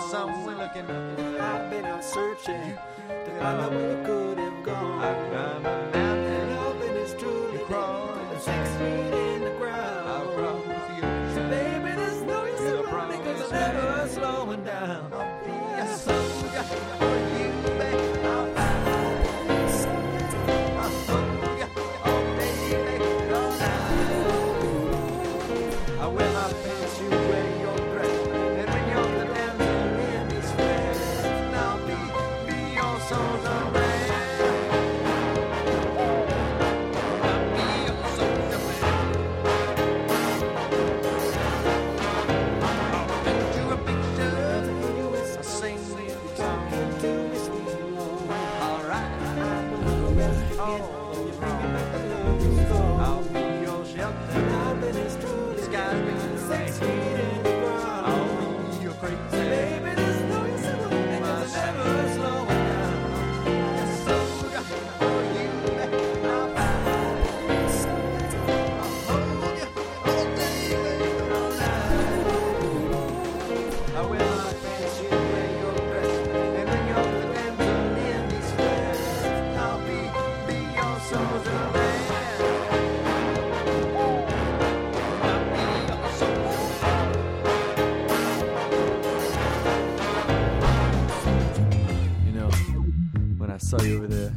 something we're looking at. I've been out searching to find out where you could have gone. I climbed a mountain, Loving is truly crawling 6 feet in the ground. I crawled with you. So baby, there's no use in running 'cause I'm never slowing down. I'll be a soldier for you, baby. I'll fight a soldier, oh baby, all night. I wear my pants, you wear your dress, and when you're the damsel in distress, I'll be your soldier man. I'll be your soldier man. I'll paint you a picture, I'll sing with you, talking to me sweet. All right, I'll be your shelter. The sky's been 6 feet in the ground. I'll be your crazy baby. There's no use in running 'cause I'm never slowing down. A soldier for you, I'll fight. I'll hold you all day, baby, all night. I wear my pants, you wear your dress, and when you're the damsel in distress, I'll be your soldier man. I'll be your soldier man. You know, when I saw you over there,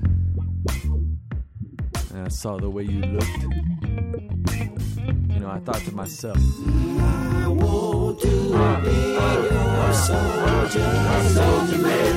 and I saw the way you looked, you know, I thought to myself, I want to be your soldier, soldier man.